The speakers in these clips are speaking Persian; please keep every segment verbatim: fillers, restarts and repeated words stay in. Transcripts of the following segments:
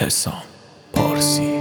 حسام پارسی.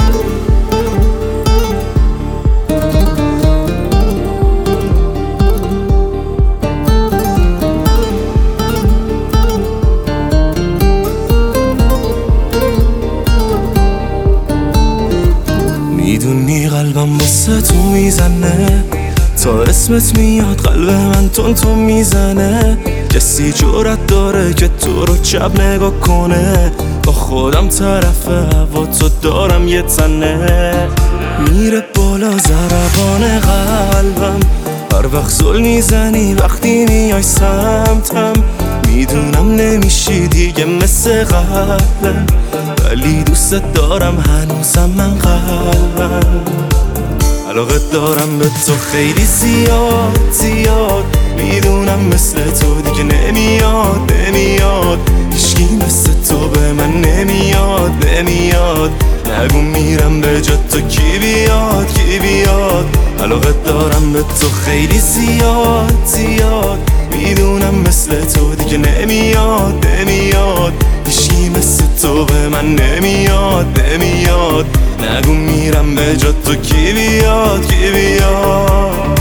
میدونی قلبم واسه تو میزنه، تا اسمت میاد قلب من تون تو میزنه. کسی جرأت داره که تو رو چپ نگاه کنه؟ با خودم طرف هوا تو دارم یه تنه. میره بالا ضربان قلبم، هر وقت زل میزنی وقتی میای سمتم. میدونم نمیشی دیگه مثل قبلم، ولی دوست دارم هنوزم من قلبم. علاقه دارم به تو خیلی زیاد زیاد، میدونم مثل تو دیگه نمیاد نمیاد. هیچکی مثل تو به من نمیاد نمیاد. نگو میرم به جا تو کی بیاد کی بیاد. علاقه دارم به تو خیلی زیاد زیاد، میدونم مثل تو دیگه نمیاد نمیاد. هیچکی مثل تو به من نمیاد نمیاد. نگو میرم به جا تو کی بیاد کی بیاد.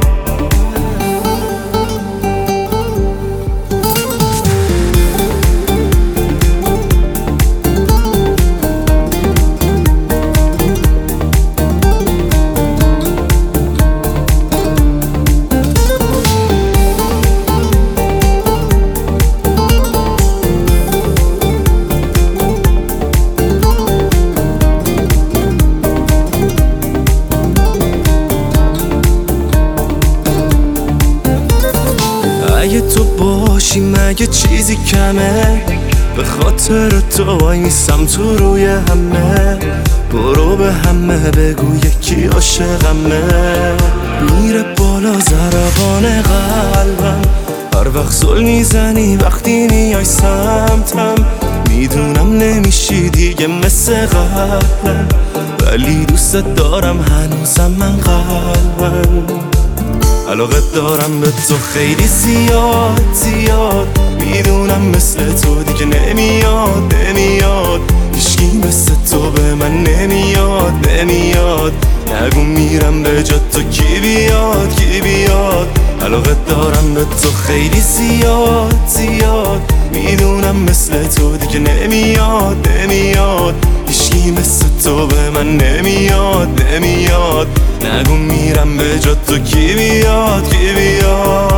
اگه تو باشی مگه چیزی کمه؟ به خاطر تو وای میسم تو روی همه. برو به همه بگو یکی عاشقمه. میره بالا ضربان قلبم، هر وقت زل میزنی وقتی میای سمتم. میدونم نمیشی دیگه مثل قبلم، ولی دوست دارم هنوزم من قلبم. علاقه دارم به تو خیلی زیاد زیاد، میدونم مثل تو دیگه نمیاد نمیاد. هیچکی مثل تو به من نمیاد نمیاد. نگو میرم به جا تو کی بیاد کی بیاد. علاقه دارم به تو خیلی زیاد زیاد، میدونم مثل تو دیگه نمیاد نمیاد. هیچکی مثل تو به من نمیاد نمیاد. نگو میرم به جا تو کی بیاد کی بیاد.